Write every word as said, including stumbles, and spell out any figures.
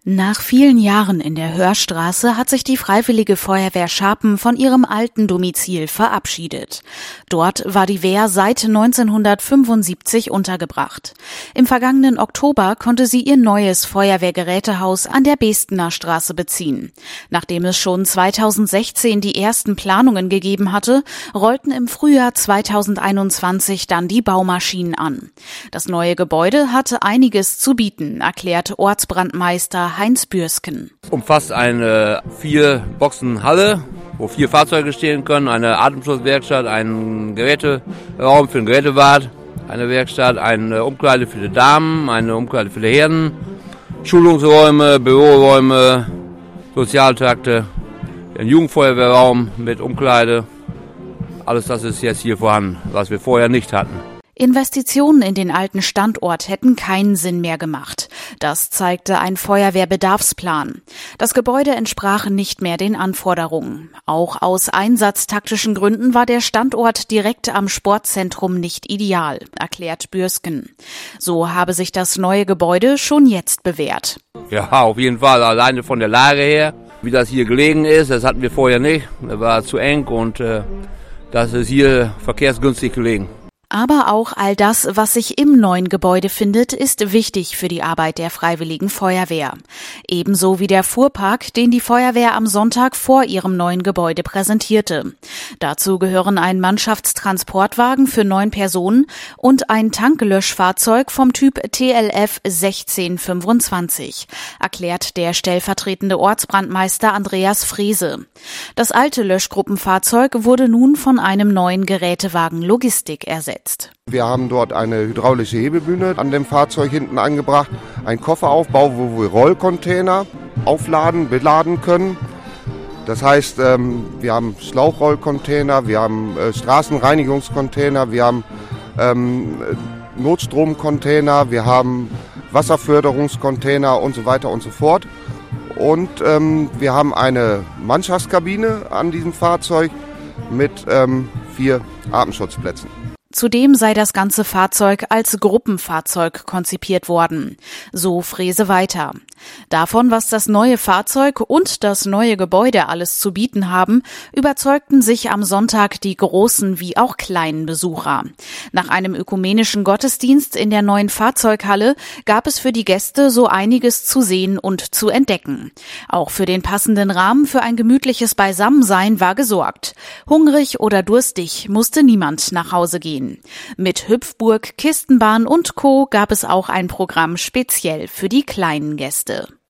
Nach vielen Jahren in der Hörstraße hat sich die Freiwillige Feuerwehr Scharpen von ihrem alten Domizil verabschiedet. Dort war die Wehr seit neunzehnhundertfünfundsiebzig untergebracht. Im vergangenen Oktober konnte sie ihr neues Feuerwehrgerätehaus an der Bestener Straße beziehen. Nachdem es schon zweitausendsechzehn die ersten Planungen gegeben hatte, rollten im Frühjahr zweitausendeinundzwanzig dann die Baumaschinen an. Das neue Gebäude hatte einiges zu bieten, erklärt Ortsbrandmeister Heinz Bürsken. Umfasst eine vier Boxen Halle, wo vier Fahrzeuge stehen können, eine Atemschutzwerkstatt, einen Geräteraum für den Gerätewart, eine Werkstatt, eine Umkleide für die Damen, eine Umkleide für die Herren, Schulungsräume, Büroräume, Sozialtrakte, ein Jugendfeuerwehrraum mit Umkleide. Alles das ist jetzt hier vorhanden, was wir vorher nicht hatten. Investitionen in den alten Standort hätten keinen Sinn mehr gemacht. Das zeigte ein Feuerwehrbedarfsplan. Das Gebäude entsprach nicht mehr den Anforderungen. Auch aus einsatztaktischen Gründen war der Standort direkt am Sportzentrum nicht ideal, erklärt Bürsken. So habe sich das neue Gebäude schon jetzt bewährt. Ja, auf jeden Fall. Alleine von der Lage her, wie das hier gelegen ist, das hatten wir vorher nicht. Das war zu eng und äh, das ist hier verkehrsgünstig gelegen. Aber auch all das, was sich im neuen Gebäude findet, ist wichtig für die Arbeit der Freiwilligen Feuerwehr. Ebenso wie der Fuhrpark, den die Feuerwehr am Sonntag vor ihrem neuen Gebäude präsentierte. Dazu gehören ein Mannschaftstransportwagen für neun Personen und ein Tanklöschfahrzeug vom Typ T L F sechzehn fünfundzwanzig, erklärt der stellvertretende Ortsbrandmeister Andreas Frese. Das alte Löschgruppenfahrzeug wurde nun von einem neuen Gerätewagen Logistik ersetzt. Wir haben dort eine hydraulische Hebebühne an dem Fahrzeug hinten angebracht, einen Kofferaufbau, wo wir Rollcontainer aufladen, beladen können. Das heißt, wir haben Schlauchrollcontainer, wir haben Straßenreinigungscontainer, wir haben Notstromcontainer, wir haben Wasserförderungscontainer und so weiter und so fort. Und wir haben eine Mannschaftskabine an diesem Fahrzeug mit vier Atemschutzplätzen. Zudem sei das ganze Fahrzeug als Gruppenfahrzeug konzipiert worden. So Frese weiter. Davon, was das neue Fahrzeug und das neue Gebäude alles zu bieten haben, überzeugten sich am Sonntag die großen wie auch kleinen Besucher. Nach einem ökumenischen Gottesdienst in der neuen Fahrzeughalle gab es für die Gäste so einiges zu sehen und zu entdecken. Auch für den passenden Rahmen für ein gemütliches Beisammensein war gesorgt. Hungrig oder durstig musste niemand nach Hause gehen. Mit Hüpfburg, Kistenbahn und Co. gab es auch ein Programm speziell für die kleinen Gäste.